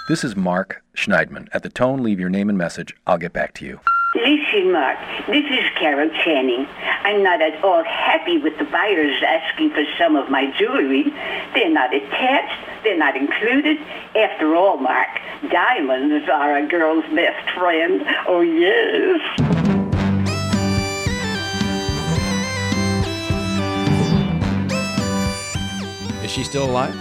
This is Mark Schneidman. At the tone, leave your name and message. I'll get back to you. Listen, Mark, this is Carol Channing. I'm not at all happy with the buyers asking for some of my jewelry. They're not attached. They're not included. After all, Mark, diamonds are a girl's best friend. Oh, yes. Is she still alive?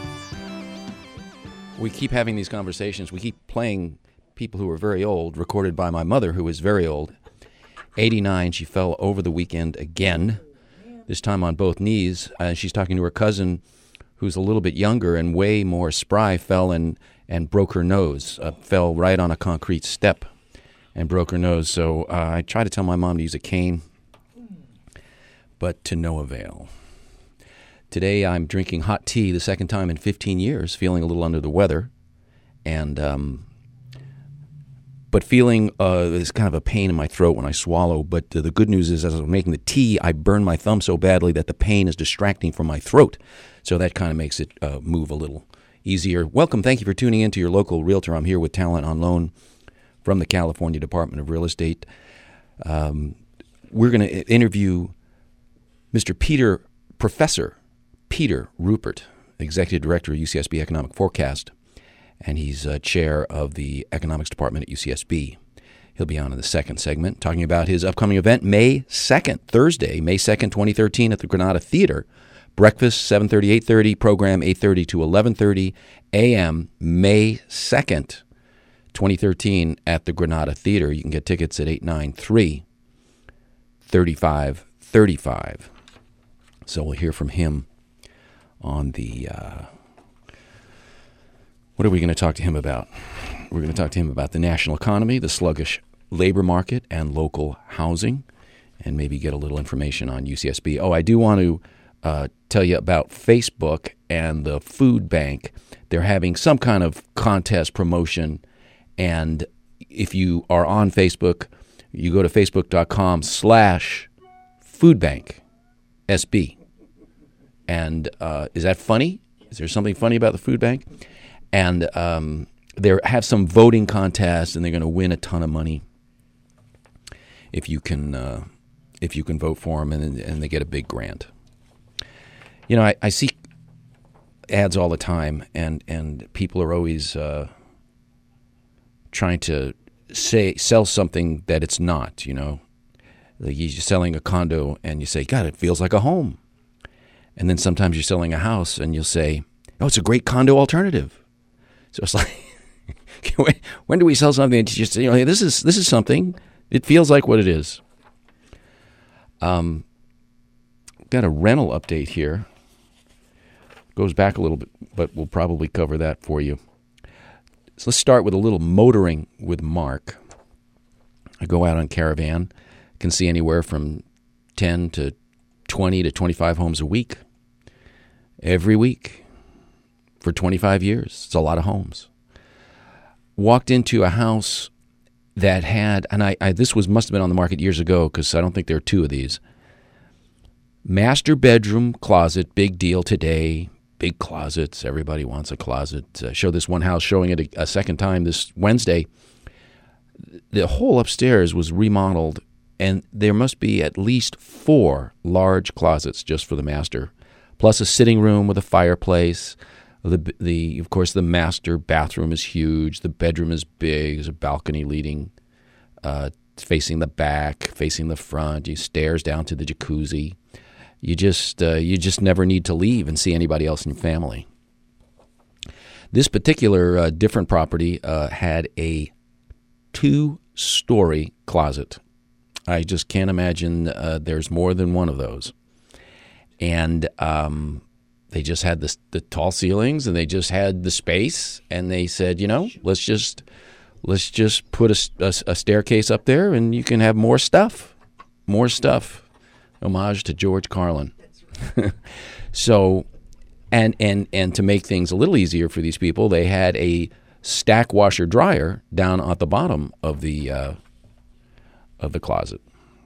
We keep having these conversations. We keep playing people who are very old, recorded by my mother, who is very old. 89, she fell over the weekend again, this time on both knees. She's talking to her cousin, who's a little bit younger and way more spry, fell and broke her nose, fell right on a concrete step and broke her nose. So I tried to tell my mom to use a cane, but to no avail. Today I'm drinking hot tea the second time in 15 years, feeling a little under the weather, and but feeling there's kind of a pain in my throat when I swallow. But the good news is, as I was making the tea, I burned my thumb so badly that the pain is distracting from my throat. So that kind of makes it move a little easier. Welcome. Thank you for tuning in to your local realtor. I'm here with Talent on Loan from the California Department of Real Estate. We're going to interview Professor Peter Ruppert, Executive Director of UCSB Economic Forecast, and he's chair of the Economics Department at UCSB. He'll be on in the second segment talking about his upcoming event, May 2nd, Thursday, May 2nd, 2013, at the Granada Theater. Breakfast, 7:30, 8:30, program 8:30 to 11:30 a.m., May 2nd, 2013, at the Granada Theater. You can get tickets at 893-3535. So we'll hear from him on the, what are we going to talk to him about? We're going to talk to him about the national economy, the sluggish labor market, and local housing, and maybe get a little information on UCSB. Oh, I do want to tell you about Facebook and the food bank. They're having some kind of contest promotion, and if you are on Facebook, you go to facebook.com/foodbanksb. And is that funny? Is there something funny about the food bank? And they have some voting contest, and they're going to win a ton of money if you can vote for them, and they get a big grant. You know, I see ads all the time, and people are always trying to sell something that it's not. You know, like you're selling a condo, and you say, "God, it feels like a home." And then sometimes you're selling a house and you'll say, "Oh, it's a great condo alternative." So it's like, when do we sell something and just say, "Hey, this is something. It feels like what it is." Got a rental update here. Goes back a little bit, but we'll probably cover that for you. So let's start with a little motoring with Mark. I go out on Caravan, can see anywhere from 10 to 20 to 25 homes a week. Every week for 25 years. It's a lot of homes. Walked into a house that had, and this must have been on the market years ago because I don't think there are two of these. Master bedroom closet, big deal today. Big closets. Everybody wants a closet. Show this one house, showing it a second time this Wednesday. The whole upstairs was remodeled, and there must be at least 4 large closets just for the master, plus a sitting room with a fireplace. Of course, the master bathroom is huge. The bedroom is big. There's a balcony leading, facing the back, facing the front. You stairs down to the jacuzzi. You just never need to leave and see anybody else in your family. This particular different property had a 2-story closet. I just can't imagine there's more than one of those. And they just had the tall ceilings, and they just had the space, and they said, let's just put a staircase up there, and you can have more stuff. Homage to George Carlin. So, and to make things a little easier for these people, they had a stack washer dryer down at the bottom of the closet.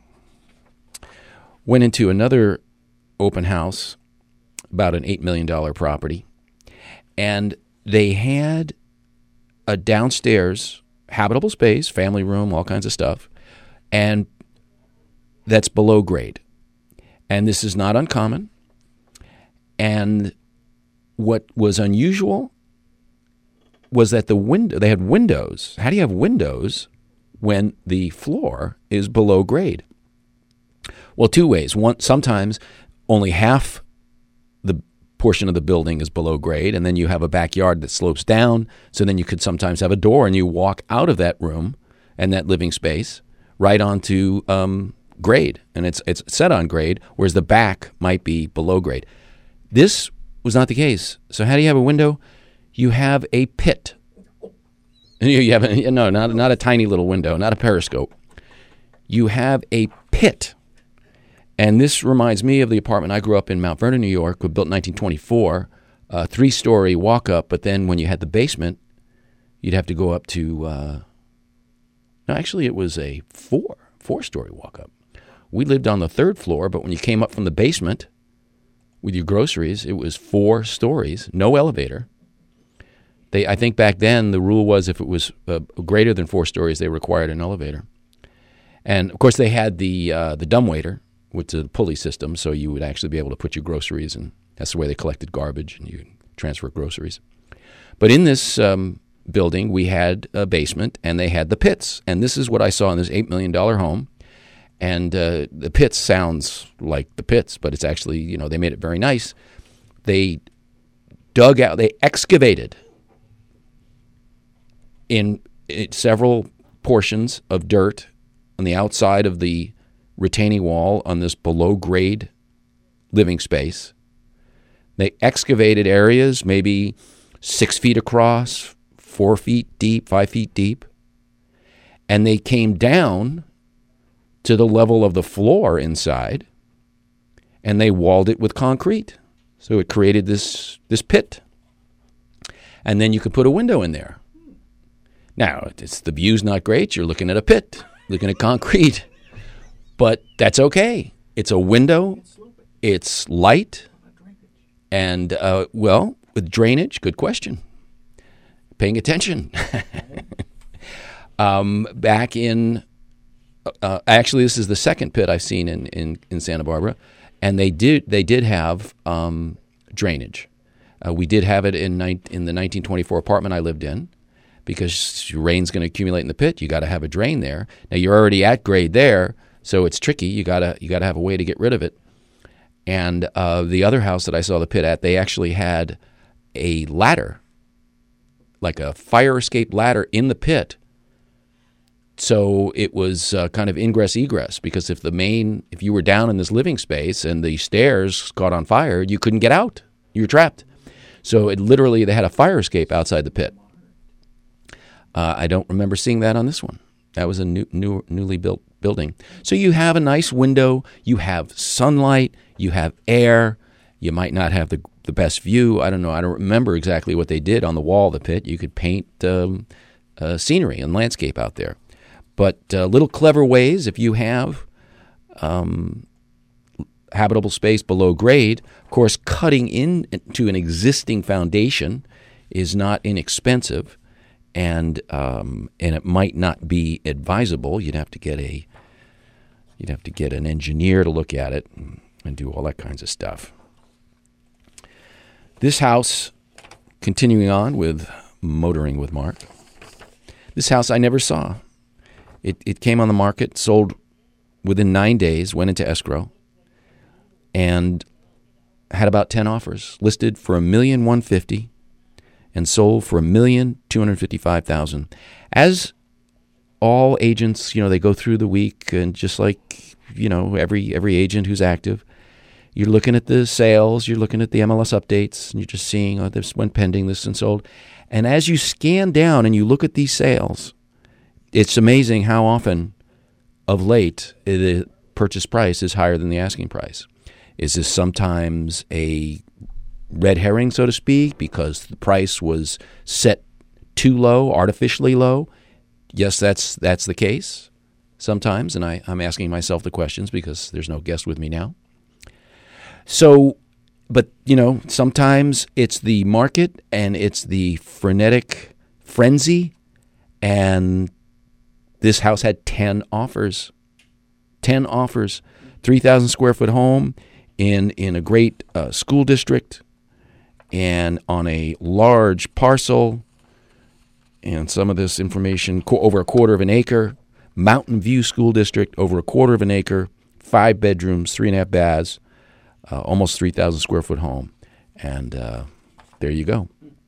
Went into another open house, about an $8 million property, and they had a downstairs habitable space, family room, all kinds of stuff, and that's below grade. And this is not uncommon. And what was unusual was that they had windows. How do you have windows when the floor is below grade? Well, two ways. One, sometimes only half the portion of the building is below grade, and then you have a backyard that slopes down, so then you could sometimes have a door and you walk out of that room and that living space right onto grade, and it's set on grade, whereas the back might be below grade. This was not the case. So how do you have a window? You have a pit. You have not a tiny little window, not a periscope. You have a pit. And this reminds me of the apartment I grew up in Mount Vernon, New York, built in 1924, a 3-story walk-up, but then when you had the basement, you'd have to go up to, actually it was a 4-story walk-up. We lived on the 3rd floor, but when you came up from the basement with your groceries, it was 4 stories, no elevator. I think back then the rule was if it was greater than 4 stories, they required an elevator. And, of course, they had the dumbwaiter, which is a pulley system, so you would actually be able to put your groceries, and that's the way they collected garbage, and you transfer groceries. But in this building, we had a basement, and they had the pits. And this is what I saw in this $8 million home. And the pits sounds like the pits, but it's actually, they made it very nice. They excavated in several portions of dirt on the outside of the retaining wall on this below-grade living space. They excavated areas maybe 6 feet across, 4 feet deep, 5 feet deep, and they came down to the level of the floor inside, and they walled it with concrete. So it created this pit. And then you could put a window in there. Now, the view's not great. You're looking at a pit, looking at concrete. But that's okay. It's a window. It's light. And, with drainage, good question. Paying attention. Back in... actually, this is the second pit I've seen in Santa Barbara, and they did have drainage. We did have it in the 1924 apartment I lived in, because rain's going to accumulate in the pit. You got to have a drain there. Now you're already at grade there, so it's tricky. You got to have a way to get rid of it. And the other house that I saw the pit at, they actually had a ladder, like a fire escape ladder in the pit. So it was kind of ingress-egress, because if you were down in this living space and the stairs caught on fire, you couldn't get out. You were trapped. So they had a fire escape outside the pit. I don't remember seeing that on this one. That was a newly built building. So you have a nice window, you have sunlight, you have air. You might not have the best view. I don't know. I don't remember exactly what they did on the wall of the pit. You could paint scenery and landscape out there. But little clever ways, if you have habitable space below grade, of course, cutting into an existing foundation is not inexpensive, and it might not be advisable. You'd have to get an engineer to look at it and do all that kinds of stuff. This house, continuing on with Motoring with Mark, this house I never saw. It came on the market, sold within 9 days, went into escrow, and had about 10 offers, listed for $1,150,000 and sold for $1,255,000. As all agents, they go through the week, and just like every agent who's active, you're looking at the sales, you're looking at the MLS updates, and you're just seeing, this went pending, this and sold. And as you scan down and you look at these sales, it's amazing how often, of late, the purchase price is higher than the asking price. Is this sometimes a red herring, so to speak, because the price was set too low, artificially low? Yes, that's the case sometimes, and I'm asking myself the questions because there's no guest with me now. So, but, sometimes it's the market and it's the frenetic frenzy, and this house had 10 offers. 10 offers. 3,000 square foot home in a great school district and on a large parcel. And some of this information, over a quarter of an acre. Mountain View School District, over a quarter of an acre. 5 bedrooms, 3.5 baths, almost 3,000 square foot home. And there you go.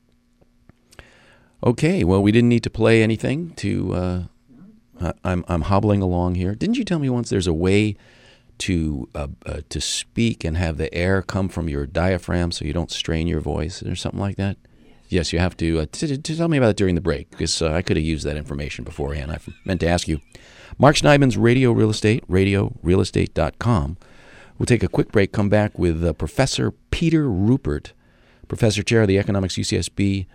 Okay, well, we didn't need to play anything to... I'm hobbling along here. Didn't you tell me once there's a way to speak and have the air come from your diaphragm so you don't strain your voice or something like that? Yes, you have to tell me about it during the break, because I could have used that information beforehand. I meant to ask you. Mark Schneidman's Radio Real Estate, radiorealestate.com. We'll take a quick break, come back with Professor Peter Ruppert, Professor Chair of the Economics UCSB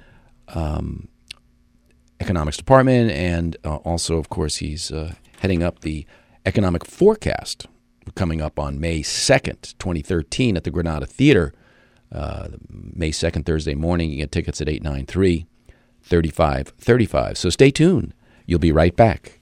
Economics Department, and also, of course, he's heading up the Economic Forecast coming up on May 2nd, 2013 at the Granada Theater. May 2nd, Thursday morning. You get tickets at 893-3535. So stay tuned. You'll be right back.